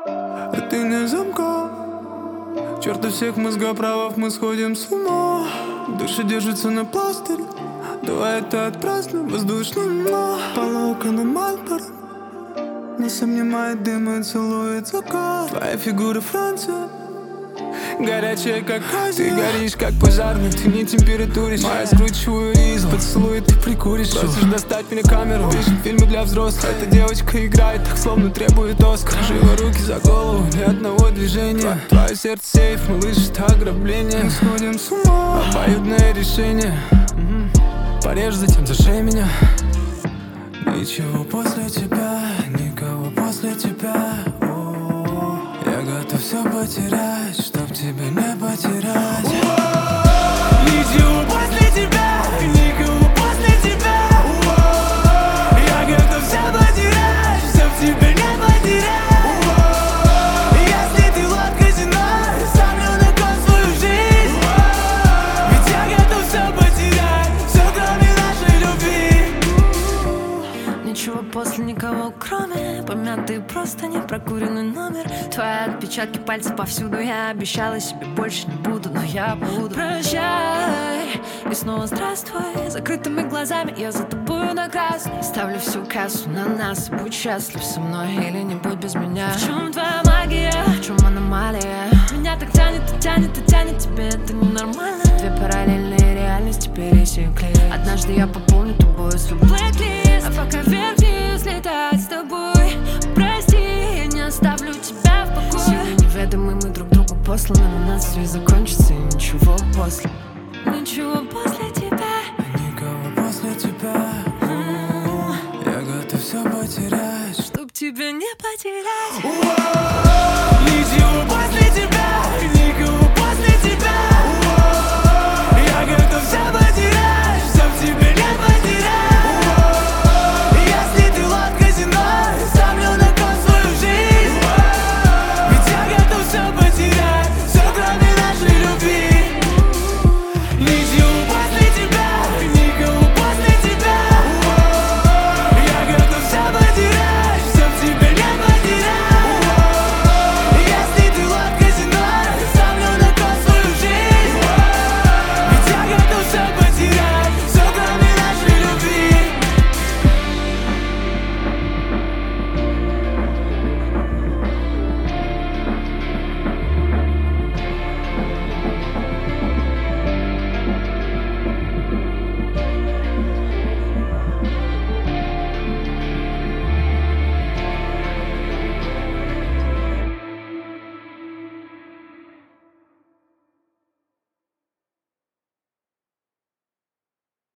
а ты не замка. Черт, у всех мозгоправов мы сходим с ума. Души держатся на пластыре. Давай это отпразднуем воздушным, но полока на Мальборо. Нас обнимает дым и целует закат. Твоя фигура Франция, горячая как Азия. Ты горишь как пожарный, ты не температуришь. Моя скручиваю ризу, поцелуй ты прикуришь. Просишь достать мне камеру, пишем фильмы для взрослых. Эта девочка играет так, словно требует Оскар. Живо руки за голову, ни одного движения. Твое сердце сейф, малыш, это ограбление. Мы сходим с ума, обоюдное решение. Порежь, затем зашей меня. Ничего после тебя, никого после тебя. Я готов все потерять, чтоб тебя не потерять. Ничего после тебя, никого после тебя. Я готов все потерять, чтоб тебя не потерять. Если ты лодка земная, ставлю на кон свою жизнь. Ведь я готов все потерять, все кроме нашей любви. Ничего после никого, кроме помятые простыни, прокуренный номер. Твои отпечатки пальцев повсюду. Я обещала себе больше не буду, но я буду. Прощай и снова здравствуй. Закрытыми глазами я за тобою на красный. Ставлю всю кассу на нас. Будь счастлив со мной или не будь без меня. В чем твоя магия? В чем аномалия? Меня так тянет и тянет и тянет. Тебе это ненормально. Две параллельные реальности пересеклись. Однажды я пополню тобой свой блэк-лист. А пока вверх-вниз летать с тобой. Прости, я не оставлю тебя в покое. Силы неведомы, мы друг другу посланы. Но у нас все закончится и ничего после. Ничего после тебя, Никого после тебя. Я готов все потерять, чтоб тебя не потерять.